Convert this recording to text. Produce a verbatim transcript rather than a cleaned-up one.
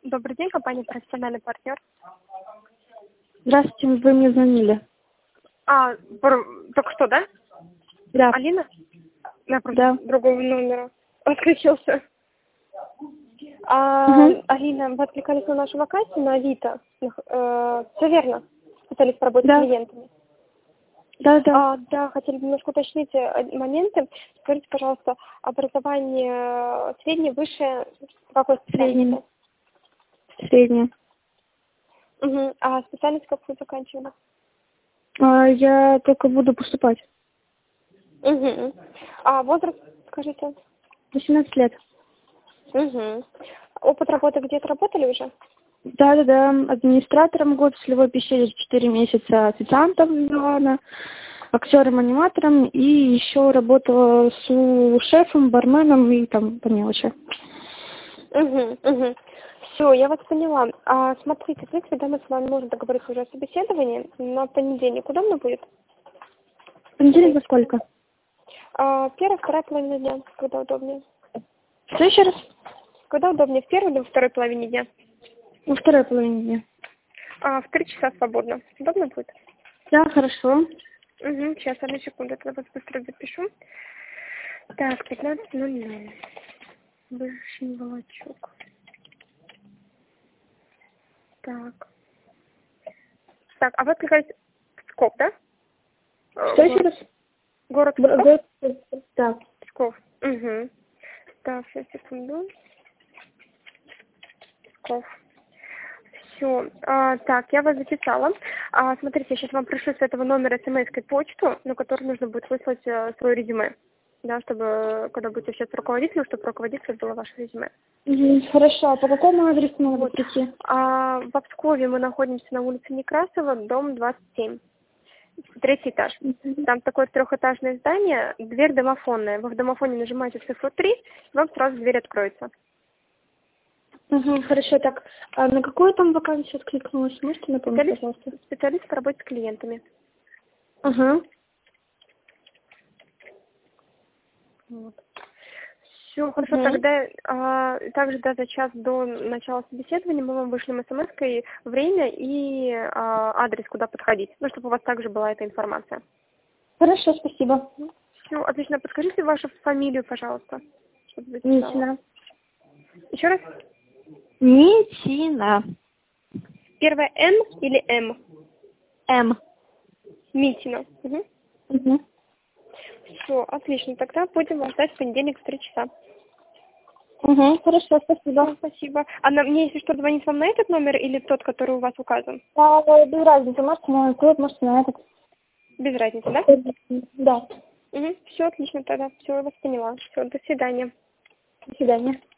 Добрый день, компания «Профессиональный партнер». Здравствуйте, вы мне звонили. А, пр- только что, да? Да. Алина? Напротив Да. другого номера. Отключился. А, Угу. Алина, вы откликались на нашу вакансию на Авито. Э, все верно? Хотели поработать Да. с клиентами. Да, да. А, да, хотели немножко уточнить э, моменты. Скажите, пожалуйста, образование среднее, высшее, какой Среднее. специальности? Среднее. Угу. А специальность какую заканчивали? А, я только буду поступать. Угу. А возраст, скажите? восемнадцать лет. Угу. Опыт работы где-то работали уже? Да, да, да. Администратором год в Солевой пещере четыре месяца, официантом Милана, актером-аниматором и еще работала с шефом, барменом и там по мелочи. Угу, угу. Все, я вас поняла. А, смотрите, в принципе, да, мы с вами можем договориться уже о собеседовании на понедельник. Удобно будет? Понедельник во сколько? А, первая, вторая половина дня, когда удобнее? Что еще раз? Когда удобнее, в первой или во второй половине дня? Во второй половине дня. А, в три часа свободно. Удобно будет? Да, хорошо. Угу, сейчас, одну секунду, я вас быстро запишу. Так, пятнадцать ноль ноль. Вышний Волочок. Так. Так, а вы откликаетесь Псков, да? Что еще раз? Город Б- Псков? б- Да. Псков. Угу. Так, сейчас, секунду. Псков. Все. А, так, я вас записала. А, смотрите, я сейчас вам пришлю с этого номера смс-кой почту, на которую нужно будет выслать а, свое резюме. Да, чтобы, когда будете общаться с руководителем, чтобы руководитель было ваше резюме. Мгм, хорошо. А по какому адресу надо Вот. прийти? А, в Пскове мы находимся на улице Некрасова, дом двадцать семь. Третий этаж. Мгм. Там такое трехэтажное здание, дверь домофонная. Вы в домофоне нажимаете цифру три, вам сразу дверь откроется. Ага, хорошо. Так, а на какую там вакансию откликнулась? Можете напомнить, Специалист, пожалуйста? специалист по работе с клиентами. Ага. Вот. Все, хорошо, Угу. тогда а, также да, за час до начала собеседования мы вам вышлем смс-кой время и а, адрес, куда подходить, ну, чтобы у вас также была эта информация. Хорошо, спасибо. Все, отлично. Подскажите вашу фамилию, пожалуйста, чтобы записала. Митина. Еще раз. Митина. Первое Н или М? М. Митина. Угу. Угу. Все, отлично. Тогда будем вас ждать в понедельник в три часа. Угу, хорошо, Все, спасибо. спасибо. А на, мне, если что, звонить вам на этот номер или тот, который у вас указан? А, без разницы, можете на тот, можете на этот. Без разницы, да? Да. Угу. Все, отлично тогда. Все, я вас поняла. Все, до свидания. До свидания.